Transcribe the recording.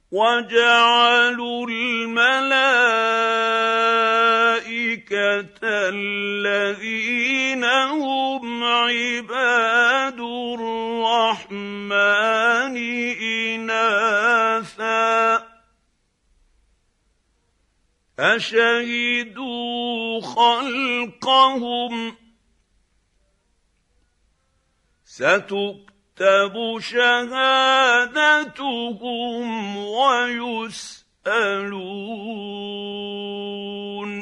وجعلوا الملائكه الذين هم عباد الرحمن إناثا أشهدوا خلقهم ستكتب شهادتهم ويسألون